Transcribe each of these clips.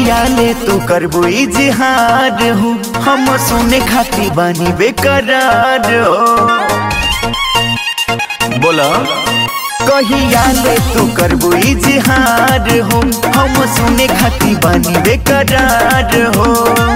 कहिया ले तू करबो इजहार हो, हम सुने खाती बानी बेकरार हो। बोला कहिया ले तू करबो इजहार हो, हम सुने खाती बानी बेकरार हो।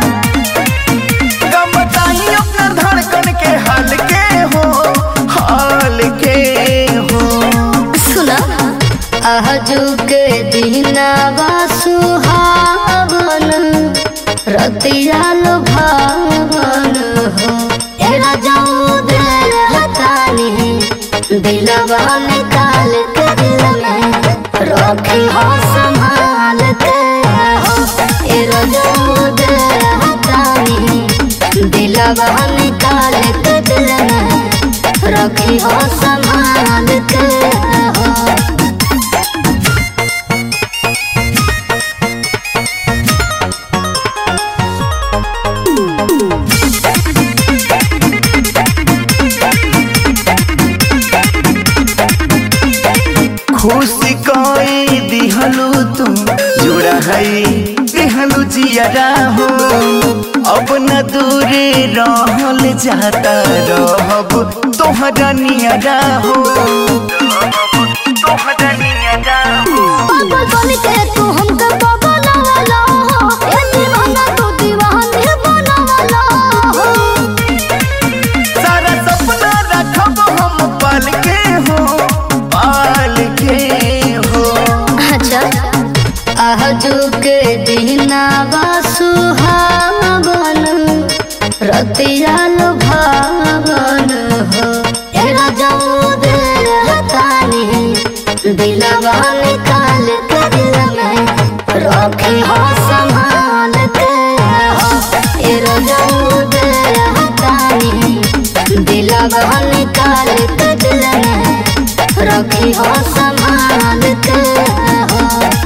कब बताई अपना धड़कन के हाल के हो, हाल के हो। सुना आजू के दिनावा सुहावन, रतिया लुभावन हो। एरा जाऊ दे हतानी, दिलवा निकाल के दिल में रखी हो संभाल के हो। एरा जाऊ दे हतानी, दिलवा निकाल के दिल में रखी हो संभाल के हो। खुशी कोई दिहलू तुम जुड़ा है दिहलू जियरा हो। अब न दूरे रहल जाता, रहब तोहरा नियरा हो, तोहरा नियरा हो। पागल बन के तू हमके बगलवाला हो, ए दीवाना तू दीवानी बनवाला हो। सारा सपना रखब हम पाल के हो, पाल के हो। अच्छा आजू के दिनावा सुहावन, रतिया लुभावन हो। एरा जाऊ दे हतानी, दिलवा निकाल के दिल में रखी हो संभाल के हो। एरा जाऊ दे हतानी, दिलवा निकाल के दिल में रखी हो संभाल के हो।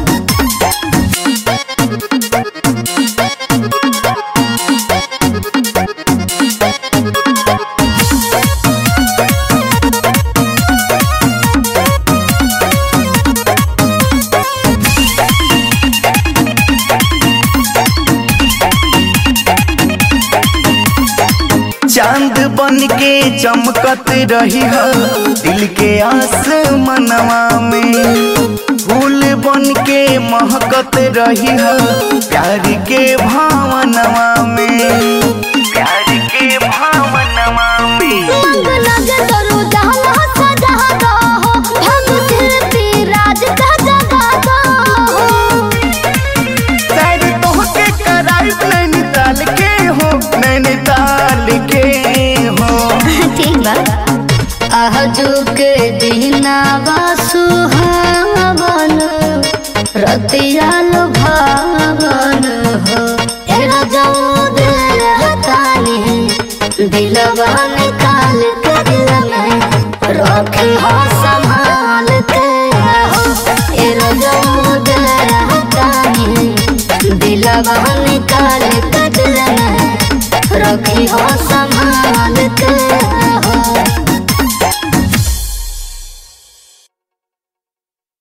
चांद बन के चमकत रही हो दिल के आसमानवा में, फूल बन के महकत रही हो प्यार के भावनवा में, प्यार के भावनवा में। मंग लगे तोरू जहाँ सजा दो हो, हम शिल्पी राज का जगा दो हो। शायद तोहके कराइब नैनीताल के हो, नैनीताल के हो। ठीक बा आजू के दिनावा सुहावन, रतिया लुभावन हो। एरा जाऊ दे हतानी, दिलवा निकाल के दिल में रखी हो